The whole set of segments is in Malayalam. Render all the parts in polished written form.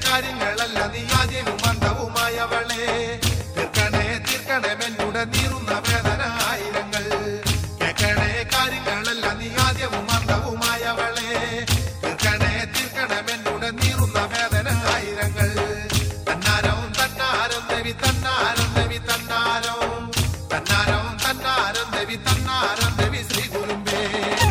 കാര്യങ്ങളല്ല നീ ആദ്യവും അന്തവുമായവളെ തീർക്കണേ തീർക്കണേ മെന്നുടെ നീറുന്ന വേദന ആയിരങ്ങൾ കേൾക്കണേ കാര്യങ്ങളല്ല നീ ആദ്യവും അന്തവുമായവളെ തീർക്കണേ തീർക്കണേ മെന്നുടെ നീറുന്ന വേദന ആയിരങ്ങൾ തന്നാരം തന്നാരം ദേവി തന്നാരം ദേവി തന്നാരം തന്നാരം തന്നാരം ദേവി തന്നാരം ദേവി ശ്രീ കുരുമ്പേ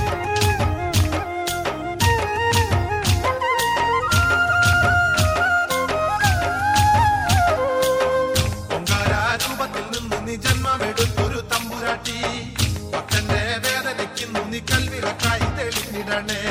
ജന്മമെടുത്തൊരു തമ്പുരാട്ടി ഭക്തന്റെ വേദനയ്ക്കുന്നു നീ കൽവിളക്കായി തെളിഞ്ഞിടണേ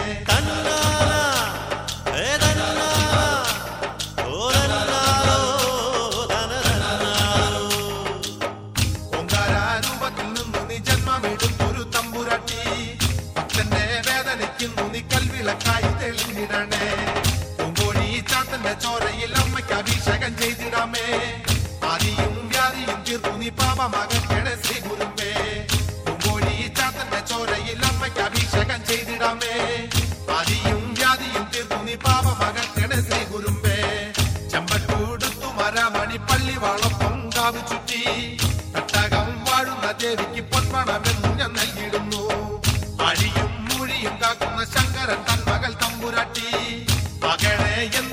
ഓങ്കാരൂപത്തിൽ നിന്നു നീ ജന്മമെടുത്തൊരു തമ്പുരാട്ടി ഭക്തന്റെ വേദനയ്ക്കുന്നു നീ കൽവിളക്കായി തെളിഞ്ഞിടണേ പൂങ്കോഴി ചാത്തന്റെ ചോരയിൽ അമ്മയ്ക്ക് അഭിഷേകം ചെയ്തിടാമേ ആദിയും വ്യാധിയും തീർത്തു നീ പാപമകറ്റണേ ശ്രീ കുരുമ്പേ പൂങ്കോഴി ചാത്തന്റെ ചോരയിൽ അമ്മയ്ക്ക് അഭിഷേകം ചെയ്തിടാമേ ആദിയും വ്യാധിയും തീർത്തു നീ പാപമകറ്റണേ ശ്രീ കുരുമ്പേ ചെമ്പട്ടൂടുത്തു മരമണി പള്ളിവാളൊപ്പം കാവു ചുറ്റി തട്ടകം വാഴുന്ന ദേവിക്ക് പൊന്മണമെന്നു ഞാൻ നൽകിയിടുന്നു അഴിയും മൂഴിയും കാക്കുന്ന ശങ്കരൻ തൻ മകൾ തമ്പുരാട്ടി മകളെ